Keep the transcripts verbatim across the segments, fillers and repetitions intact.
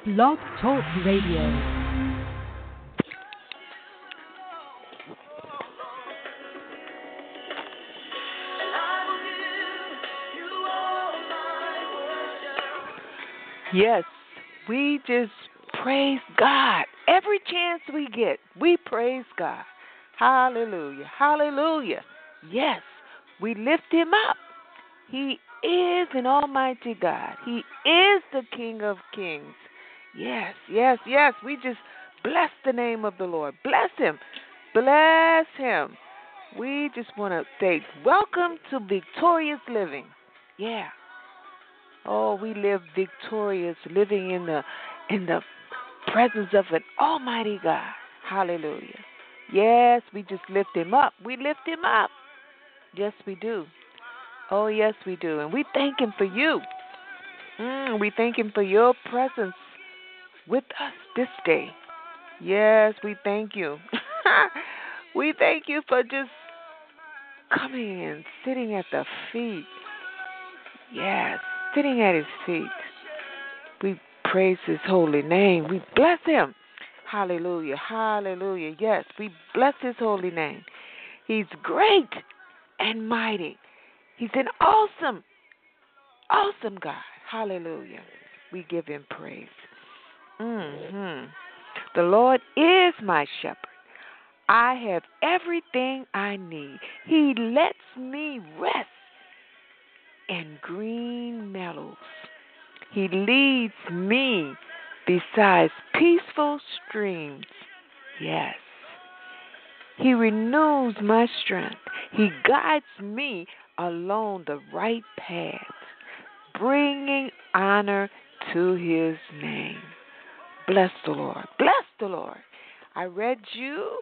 Blog Talk Radio. Yes, we just praise God. Every chance we get, we praise God. Hallelujah. Hallelujah. Yes, we lift him up. He is an almighty God. He is the King of kings. Yes, yes, yes. We just bless the name of the Lord. Bless him. Bless him. We just want to say, welcome to victorious living. Yeah. Oh, we live victorious, living in the in the presence of an almighty God. Hallelujah. Yes, we just lift him up. We lift him up. Yes, we do. Oh, yes, we do. And we thank him for you. Mm, we thank him for your presence with us this day. Yes, we thank you. We thank you for just coming and sitting at the feet. Yes, sitting at his feet. We praise his holy name. We bless him. Hallelujah. Hallelujah. Yes, we bless his holy name. He's great and mighty. He's an awesome, awesome God. Hallelujah. We give him praise. Mm-hmm. The Lord is my shepherd. I have everything I need. He lets me rest in green meadows. He leads me beside peaceful streams. Yes. He renews my strength. He guides me along the right path, bringing honor to his name. Bless the Lord. Bless the Lord. I read you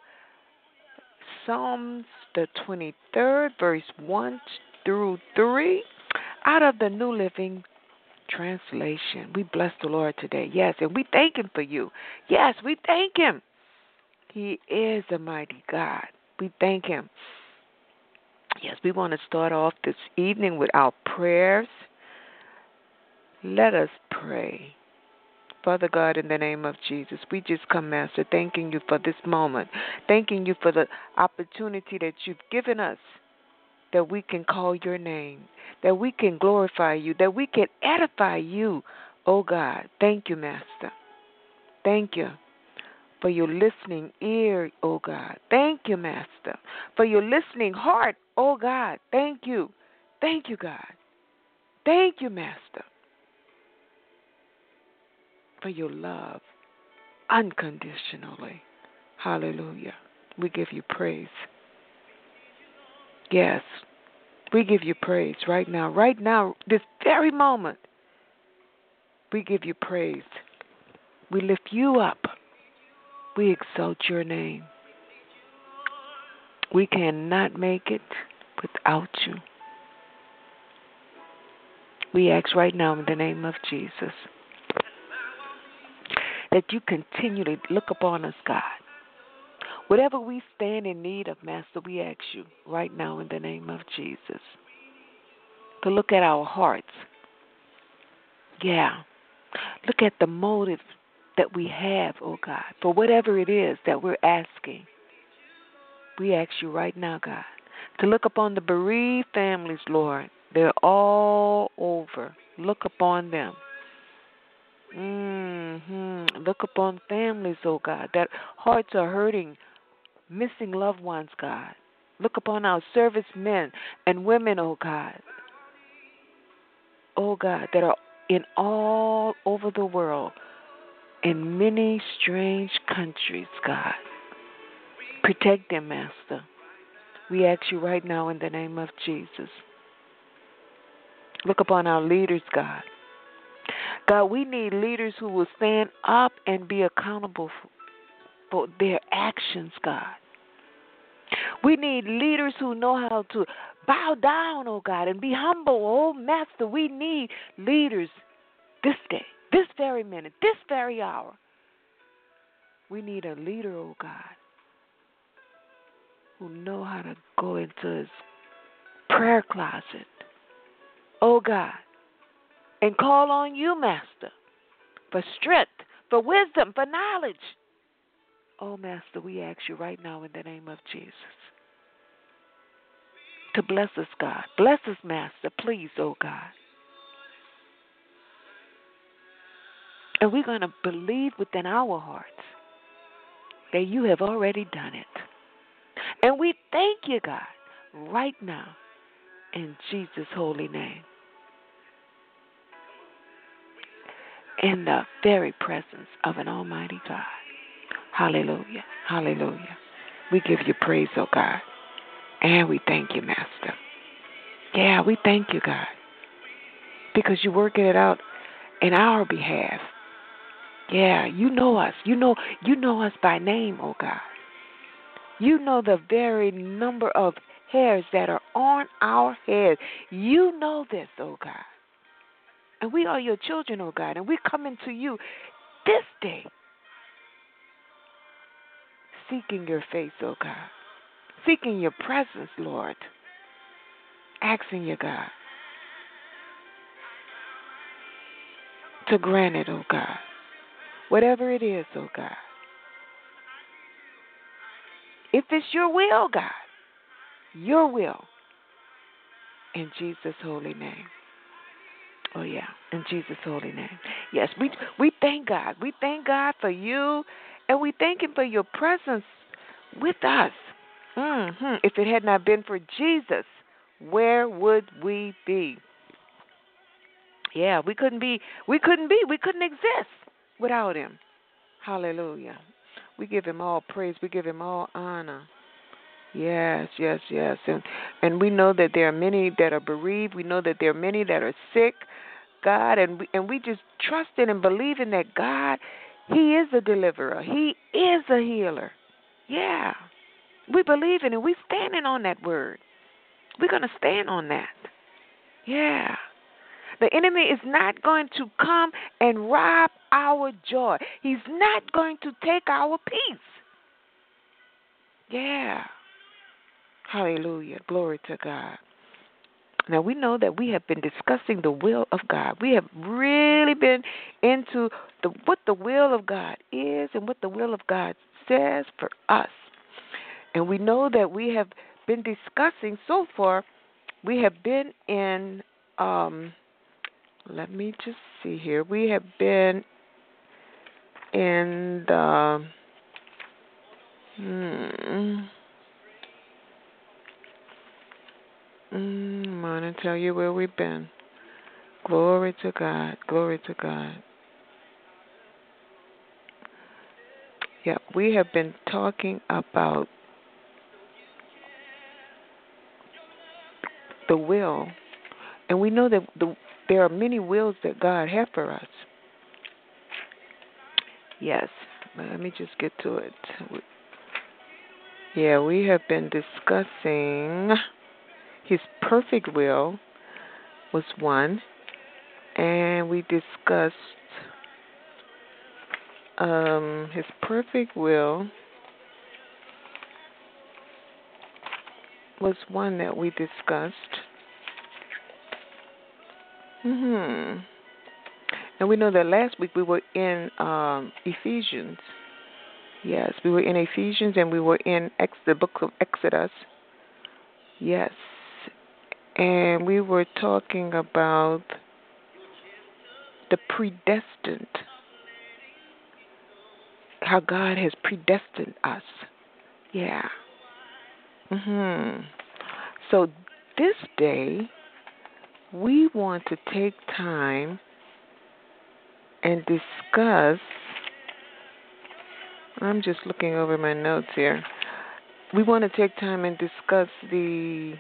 Psalms, the twenty-third, verse one through three, out of the New Living Translation. We bless the Lord today. Yes, and we thank him for you. Yes, we thank him. He is a mighty God. We thank him. Yes, we want to start off this evening with our prayers. Let us pray. Father God, in the name of Jesus, we just come, Master, thanking you for this moment, thanking you for the opportunity that you've given us, that we can call your name, that we can glorify you, that we can edify you, oh God. Thank you, Master. Thank you for your listening ear, oh God. Thank you, Master, for your listening heart, oh God. Thank you. Thank you, God. Thank you, Master, for your love unconditionally. Hallelujah. We give you praise. Yes, we give you praise right now. Right now, this very moment, we give you praise. We lift you up. We exalt your name. We cannot make it without you. We ask right now in the name of Jesus that you continue to look upon us, God. Whatever we stand in need of, Master, we ask you right now in the name of Jesus to look at our hearts. Yeah. Look at the motive that we have, oh God, for whatever it is that we're asking. We ask you right now, God, to look upon the bereaved families, Lord. They're all over. Look upon them. Mm-hmm. Look upon families, oh God, that hearts are hurting, missing loved ones, God. Look upon our servicemen and women, oh God. Oh God, that are in all over the world, in many strange countries, God. Protect them, Master. We ask you right now in the name of Jesus. Look upon our leaders, God. God, we need leaders who will stand up and be accountable for, for their actions, God. We need leaders who know how to bow down, oh God, and be humble. Oh, Master, we need leaders this day, this very minute, this very hour. We need a leader, oh God, who know how to go into his prayer closet, oh God, and call on you, Master, for strength, for wisdom, for knowledge. Oh, Master, we ask you right now in the name of Jesus to bless us, God. Bless us, Master, please, oh God. And we're going to believe within our hearts that you have already done it. And we thank you, God, right now in Jesus' holy name. In the very presence of an almighty God. Hallelujah. Hallelujah. We give you praise, oh God. And we thank you, Master. Yeah, we thank you, God. Because you're working it out in our behalf. Yeah, you know us. You know, you know us by name, oh God. You know the very number of hairs that are on our heads. You know this, oh God. And we are your children, oh God, and we're coming to you this day, seeking your face, oh God, seeking your presence, Lord, asking you, God, to grant it, oh God, whatever it is, oh God. If it's your will, God, your will, in Jesus' holy name. Oh, yeah, in Jesus' holy name. Yes, we we thank God. We thank God for you, and we thank him for your presence with us. Mm-hmm. If it had not been for Jesus, where would we be? Yeah, we couldn't be, we couldn't be, we couldn't exist without him. Hallelujah. We give him all praise. We give him all honor. Yes, yes, yes. And and we know that there are many that are bereaved. We know that there are many that are sick, God, and we, and we just trust in and believe in that God, he is a deliverer. He is a healer. Yeah. We believe in it. We're standing on that word. We're going to stand on that. Yeah. The enemy is not going to come and rob our joy. He's not going to take our peace. Yeah. Hallelujah. Glory to God. Now, we know that we have been discussing the will of God. We have really been into the, what the will of God is and what the will of God says for us. And we know that we have been discussing so far, we have been in, um, let me just see here. We have been in the, hmm, Mm, I'm going to tell you where we've been. Glory to God. Glory to God. Yeah, we have been talking about the will. And we know that the, there are many wills that God has for us. Yes. Let me just get to it. Yeah, we have been discussing his perfect will was one. And we discussed um, his perfect will was one that we discussed. Hmm. And we know that last week we were in um, Ephesians. Yes, we were in Ephesians and we were in Ex- the book of Exodus. Yes. And we were talking about the predestined, how God has predestined us. Yeah. Mhm. So this day, we want to take time and discuss. I'm just looking over my notes here. We want to take time and discuss the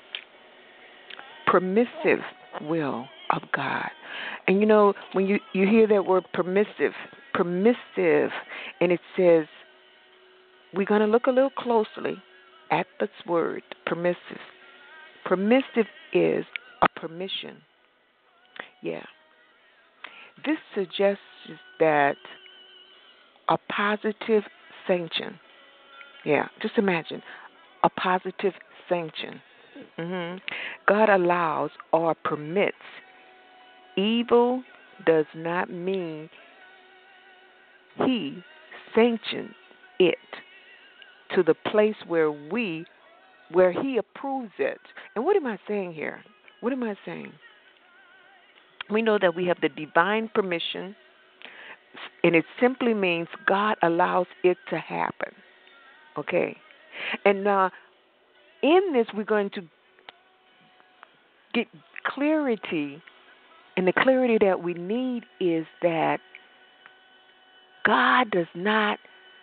permissive will of God. And you know, when you, you hear that word permissive, permissive, and it says, we're going to look a little closely at this word, permissive. Permissive is a permission. Yeah. This suggests that a positive sanction. Yeah, just imagine a positive sanction. Mm-hmm. God allows or permits. Evil does not mean he sanctioned it to the place where we, where he approves it. And what am I saying here? What am I saying? We know that we have the divine permission, and it simply means God allows it to happen. Okay? And uh, in this, we're going to get clarity, and the clarity that we need is that God does not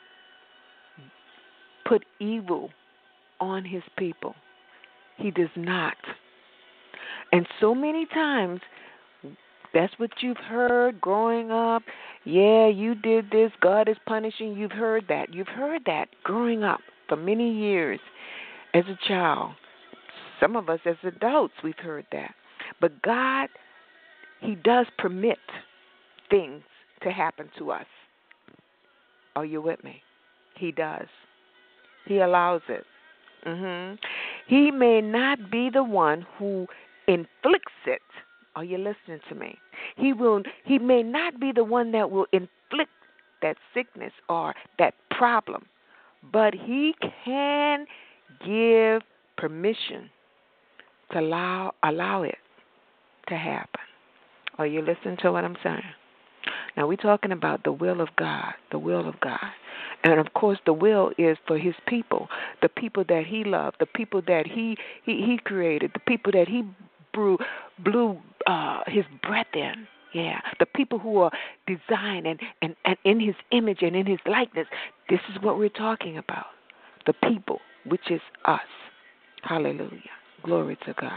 put evil on his people. He does not. And so many times, that's what you've heard growing up. Yeah, you did this. God is punishing. You've heard that. You've heard that growing up for many years as a child. Some of us as adults, we've heard that. But God, he does permit things to happen to us. Are you with me? He does. He allows it. Mm-hmm. He may not be the one who inflicts it. Are you listening to me? He will. He may not be the one that will inflict that sickness or that problem, but he can give permission to allow allow it to happen. Are you listening to what I'm saying? Now we're talking about the will of God, the will of God. And of course the will is for his people, the people that he loved, the people that he he, he created, the people that he blew, blew uh, his breath in. Yeah, the people who are designed and, and, and in his image and in his likeness. This is what we're talking about. The people, which is us. Hallelujah. Glory to God.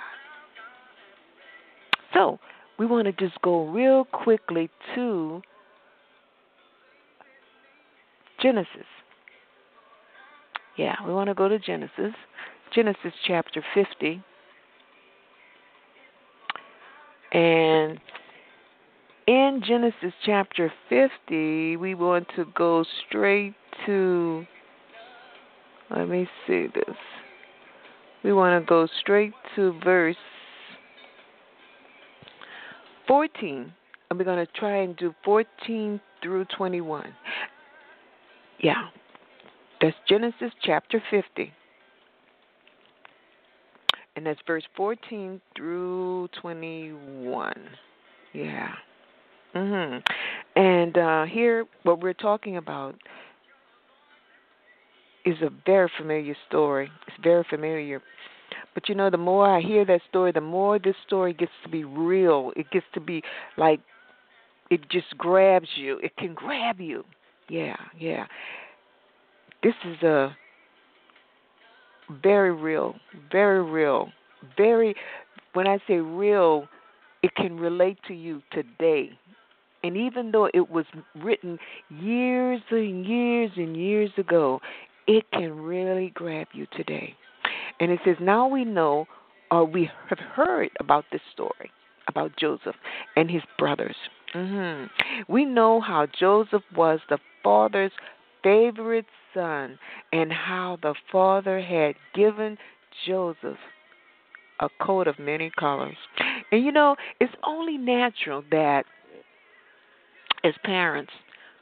So, we want to just go real quickly to Genesis. Yeah, we want to go to Genesis. Genesis chapter fifty. And in Genesis chapter fifty, we want to go straight to, let me see this. We want to go straight to verse fourteen. And we're going to try and do fourteen through twenty-one. Yeah, that's Genesis chapter fifty. And that's verse fourteen through twenty-one. Yeah. Mhm. And uh, here, what we're talking about is a very familiar story. It's very familiar. But you know, the more I hear that story, the more this story gets to be real. It gets to be like, it just grabs you. It can grab you. Yeah, yeah. This is a very real, very real, very, when I say real, it can relate to you today. And even though it was written years and years and years ago, it can really grab you today. And it says, now we know, or we have heard about this story, about Joseph and his brothers. Mm-hmm. We know how Joseph was the father's favorite son and how the father had given Joseph a coat of many colors. And you know, it's only natural that as parents,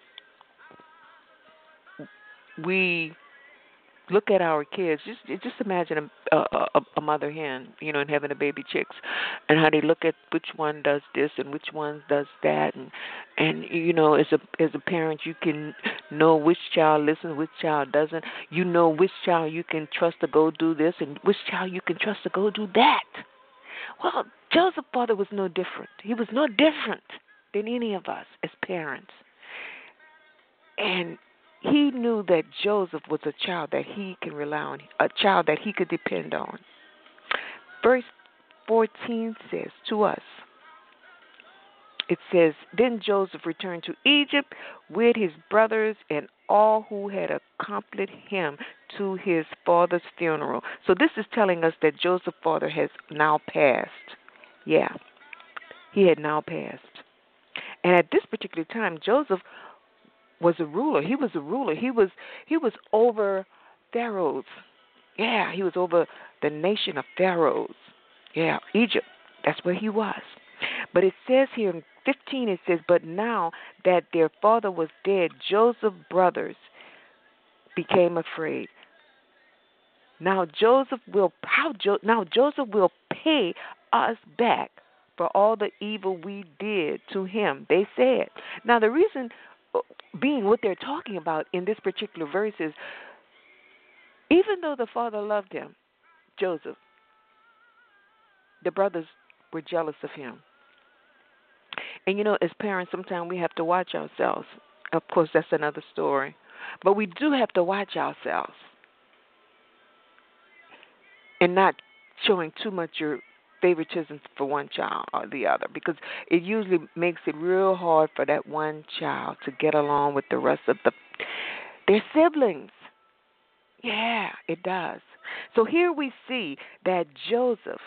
we look at our kids. Just just imagine a, a, a mother hen, you know, and having a baby chicks, and how they look at which one does this and which one does that, and and you know, as a as a parent, you can know which child listens, which child doesn't. You know which child you can trust to go do this, and which child you can trust to go do that. Well, Joseph's father was no different. He was no different than any of us as parents. And he knew that Joseph was a child that he can rely on, a child that he could depend on. Verse fourteen says to us, it says, then Joseph returned to Egypt with his brothers and all who had accompanied him to his father's funeral. So this is telling us that Joseph's father has now passed. Yeah, he had now passed. And at this particular time, Joseph was a ruler. He was a ruler. He was he was over pharaohs. Yeah, he was over the nation of pharaohs. Yeah, Egypt. That's where he was. But it says here in fifteen it says, but now that their father was dead, Joseph's brothers became afraid. Now Joseph will how jo, now Joseph will pay us back for all the evil we did to him, they said. Now the reason being what they're talking about in this particular verse is, even though the father loved him, Joseph, the brothers were jealous of him. And you know, as parents, sometimes we have to watch ourselves. Of course, that's another story. But we do have to watch ourselves and not showing too much your favoritism for one child or the other, because it usually makes it real hard for that one child to get along with the rest of the their siblings. Yeah, it does. So here we see that Joseph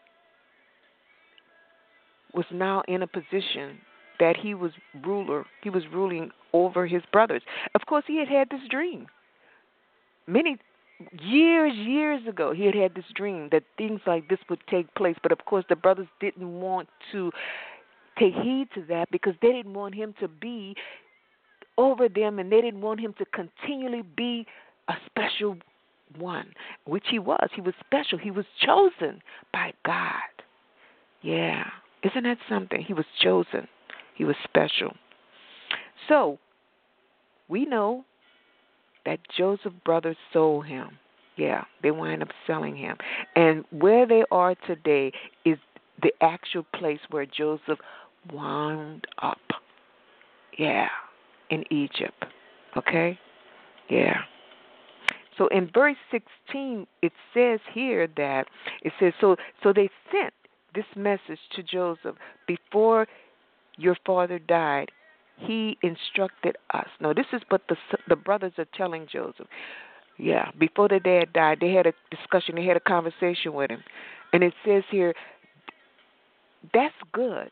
was now in a position that he was ruler. He was ruling over his brothers. Of course, he had had this dream. Many years, years ago, he had had this dream that things like this would take place. But, of course, the brothers didn't want to take heed to that because they didn't want him to be over them, and they didn't want him to continually be a special one, which he was. He was special. He was chosen by God. Yeah. Isn't that something? He was chosen. He was special. So, we know that Joseph's brothers sold him. Yeah, they wind up selling him. And where they are today is the actual place where Joseph wound up. Yeah, in Egypt. Okay? Yeah. So in verse sixteen, it says here that, it says, so so they sent this message to Joseph: before your father died, he instructed us. Now, this is what the the brothers are telling Joseph. Yeah, before the dad died, they had a discussion, they had a conversation with him. And it says here, that's good,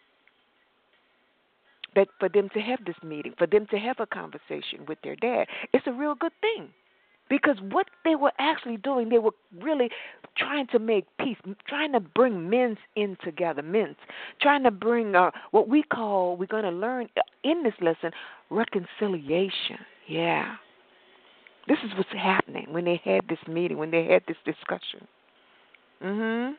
that for them to have this meeting, for them to have a conversation with their dad. It's a real good thing. Because what they were actually doing, they were really trying to make peace, trying to bring men's in together, men's, trying to bring uh, what we call, we're going to learn in this lesson, reconciliation. Yeah. This is what's happening when they had this meeting, when they had this discussion. Mm-hmm.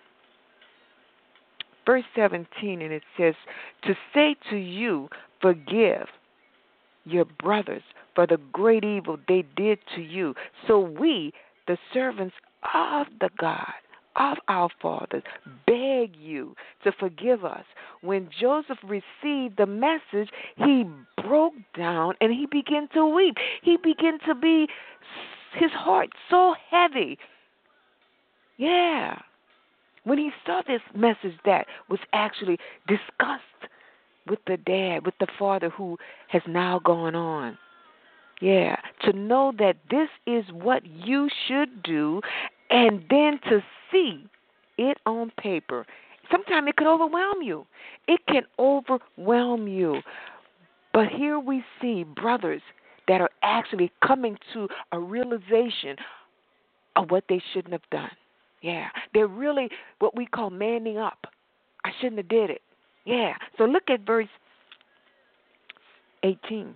Verse seventeen, and it says, to say to you, forgive your brothers for the great evil they did to you. So we, the servants of the God, of our fathers, beg you to forgive us. When Joseph received the message, he broke down and he began to weep. He began to be, his heart so heavy. Yeah. When he saw this message that was actually discussed with the dad, with the father who has now gone on. Yeah, to know that this is what you should do, and then to see it on paper. Sometimes it can overwhelm you. It can overwhelm you. But here we see brothers that are actually coming to a realization of what they shouldn't have done. Yeah, they're really what we call manning up. I shouldn't have did it. Yeah. So look at verse eighteen.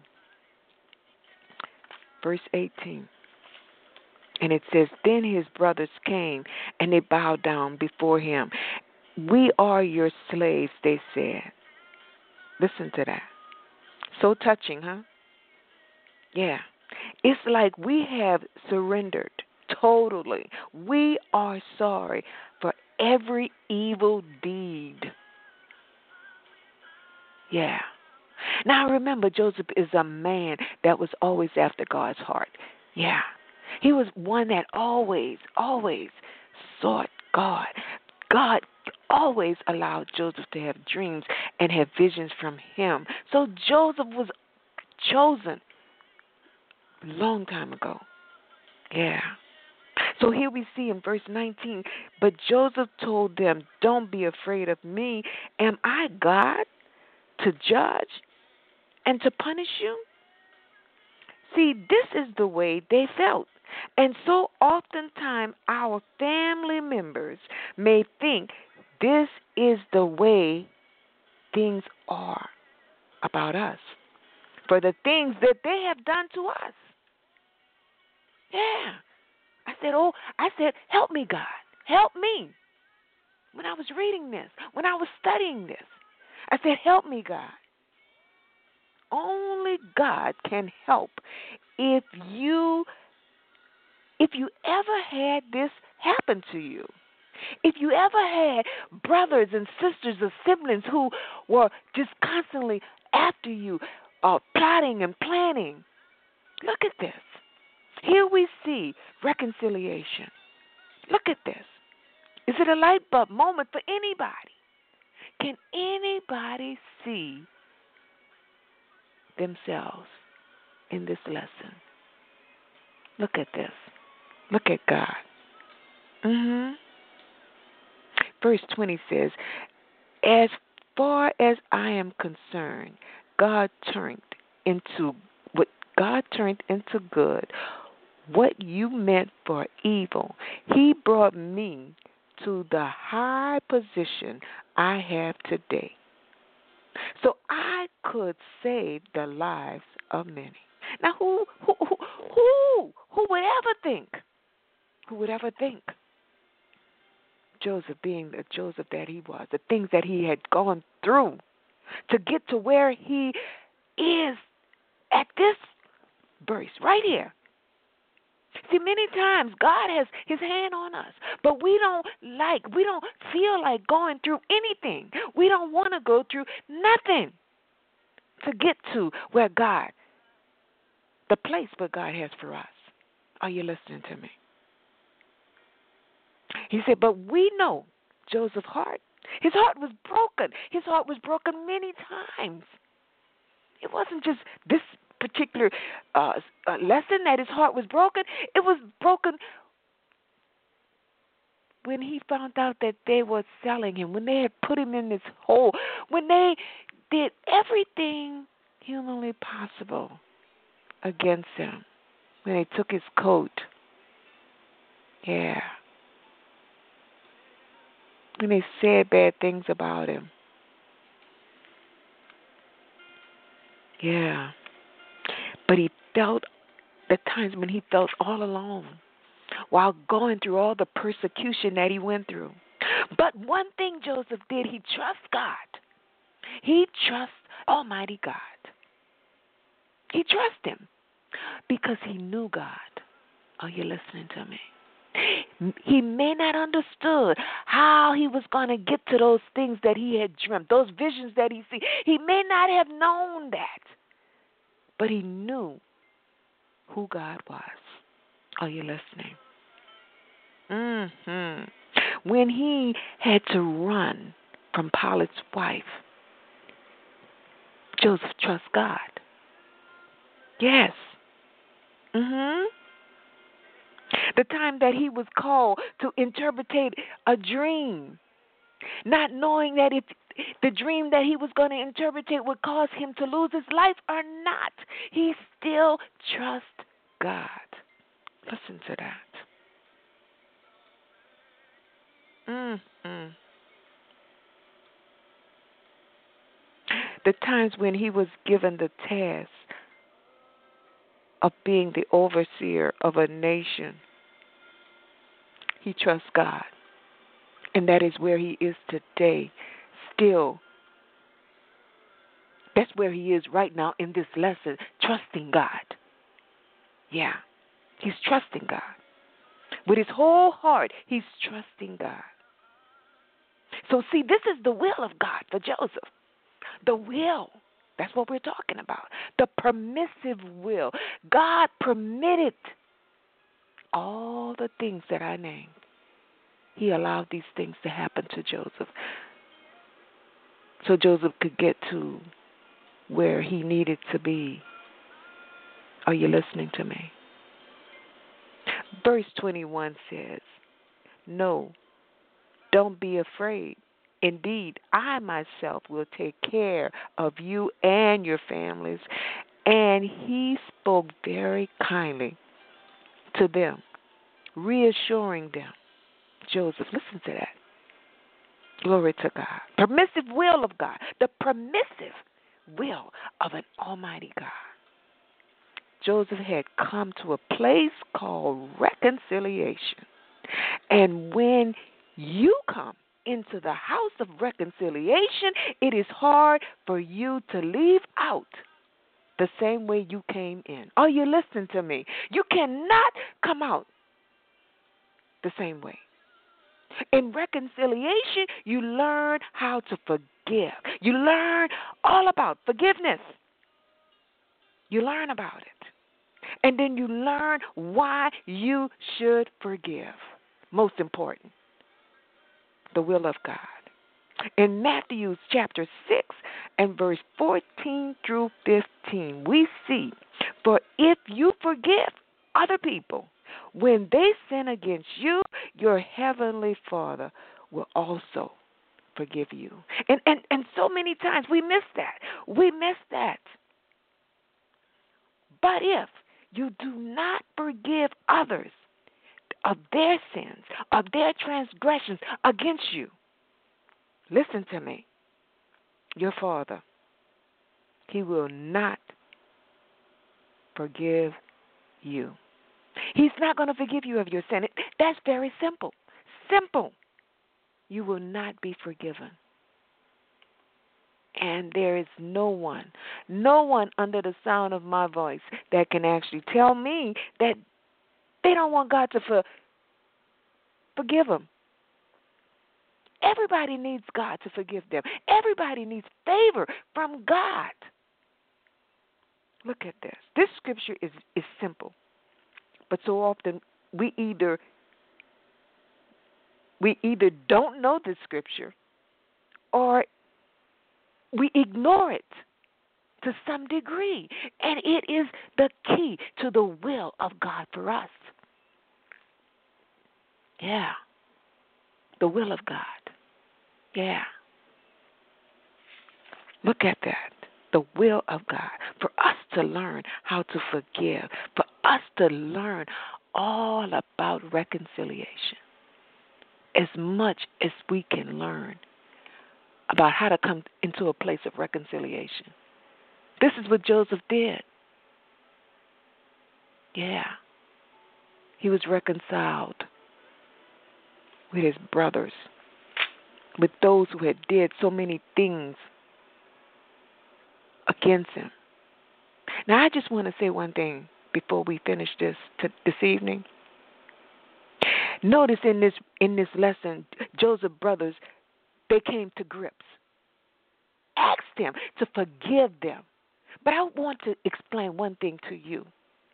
Verse eighteen. And it says, then his brothers came and they bowed down before him. We are your slaves, they said. Listen to that. So touching, huh? Yeah. It's like we have surrendered totally. We are sorry for every evil deed. Yeah. Now remember, Joseph is a man that was always after God's heart. Yeah. He was one that always, always sought God. God always allowed Joseph to have dreams and have visions from him. So Joseph was chosen a long time ago. Yeah. So here we see in verse nineteen, but Joseph told them, don't be afraid of me. Am I God to judge and to punish you? See, this is the way they felt. And so oftentimes our family members may think this is the way things are about us, for the things that they have done to us. Yeah. I said, oh, I said, help me, God. Help me. When I was reading this, when I was studying this, I said, help me, God. Only God can help. If you if you ever had this happen to you, if you ever had brothers and sisters or siblings who were just constantly after you, uh, plotting and planning, look at this. Here we see reconciliation. Look at this. Is it a light bulb moment for anybody? Can anybody see themselves in this lesson? Look at this. Look at God. Mm-hmm. Verse twenty says, as far as I am concerned, God turned into what God turned into good what you meant for evil. He brought me to the high position I have today, so I could save the lives of many. Now, who, who, who, who, who would ever think? Who would ever think? Joseph, being the Joseph that he was, the things that he had gone through to get to where he is at this verse right here. See, many times God has his hand on us, but we don't like, we don't feel like going through anything. We don't want to go through nothing to get to where God, the place where God has for us. Are you listening to me? He said, but we know Joseph's heart. His heart was broken. His heart was broken many times. It wasn't just this particular uh, uh, lesson that his heart was broken. It was broken when he found out that they were selling him, when they had put him in this hole, when they did everything humanly possible against him, when they took his coat. Yeah. When they said bad things about him. Yeah. But he felt the times when he felt all alone while going through all the persecution that he went through. But one thing Joseph did, he trusts God. He trusts Almighty God. He trusts him because he knew God. Are you listening to me? He may not understood how he was going to get to those things that he had dreamt, those visions that he see. He may not have known that, but he knew who God was. Are you listening? Mm-hmm. When he had to run from Potiphar's wife, Joseph trusts God. Yes. Mm-hmm. The time that he was called to interpretate a dream, not knowing that if the dream that he was going to interpretate would cause him to lose his life or not, he still trusts God. Listen to that. Mm-hmm. The times when he was given the task of being the overseer of a nation, he trusts God. And that is where he is today, still. That's where he is right now in this lesson, trusting God. Yeah, he's trusting God. With his whole heart, he's trusting God. So see, this is the will of God for Joseph. The will. That's what we're talking about. The permissive will. God permitted all the things that I named. He allowed these things to happen to Joseph so Joseph could get to where he needed to be. Are you listening to me? Verse twenty-one says, no, don't be afraid. Indeed, I myself will take care of you and your families. And he spoke very kindly to them, reassuring them. Joseph, listen to that. Glory to God. Permissive will of God. The permissive will of an almighty God. Joseph had come to a place called reconciliation. And when you come into the house of reconciliation, it is hard for you to leave out the same way you came in. Are you listening to me? You cannot come out the same way. In reconciliation, you learn how to forgive. You learn all about forgiveness. You learn about it. And then you learn why you should forgive. Most important, the will of God. In Matthew chapter six and verse fourteen through fifteen, we see, for if you forgive other people when they sin against you, your heavenly Father will also forgive you. And, and, and so many times we miss that. We miss that. But if you do not forgive others of their sins, of their transgressions against you, listen to me, your Father, He will not forgive you. He's not going to forgive you of your sin. That's very simple. Simple. You will not be forgiven. And there is no one, no one under the sound of my voice that can actually tell me that they don't want God to for, forgive them. Everybody needs God to forgive them. Everybody needs favor from God. Look at this. This scripture is, is simple. But so often we either we either don't know the scripture or we ignore it to some degree. And it is the key to the will of God for us. Yeah. The will of God. Yeah. Look at that. The will of God. For us to learn how to forgive. For us to learn all about reconciliation. As much as we can learn about how to come into a place of reconciliation. This is what Joseph did. Yeah. He was reconciled with his brothers, with those who had did so many things against him. Now, I just want to say one thing before we finish this to, this evening. Notice in this in this lesson, Joseph's brothers, they came to grips, asked him to forgive them. But I want to explain one thing to you.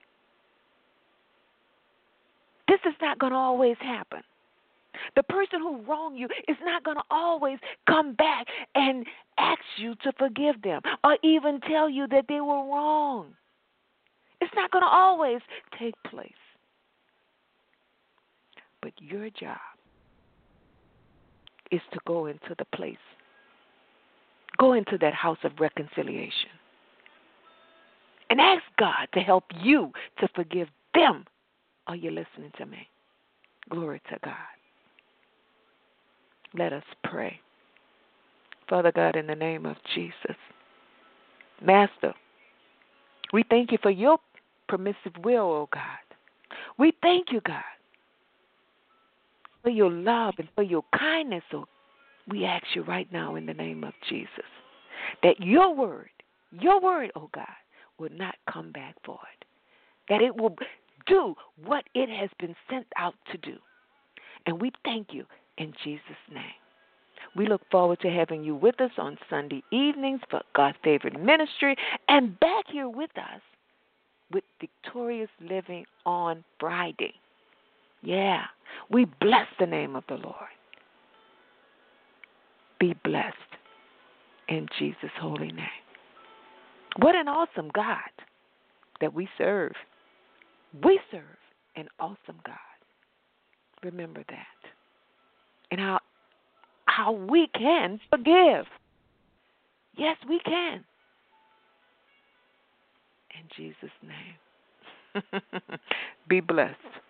This is not going to always happen. The person who wronged you is not going to always come back and ask you to forgive them or even tell you that they were wrong. It's not going to always take place. But your job is to go into the place. Go into that house of reconciliation. And ask God to help you to forgive them. Are you listening to me? Glory to God. Let us pray. Father God, in the name of Jesus. Master, we thank you for your permissive will, oh God. We thank you, God, for your love and for your kindness. Oh, we ask you right now in the name of Jesus that your word, your word, oh God, will not come back void. That it will do what it has been sent out to do. And we thank you in Jesus' name. We look forward to having you with us on Sunday evenings for God's Favorite Ministry and back here with us with Victorious Living on Friday. Yeah, we bless the name of the Lord. Be blessed in Jesus' holy name. What an awesome God that we serve. We serve an awesome God. Remember that. And how how we can forgive. Yes, we can. In Jesus' name. Be blessed.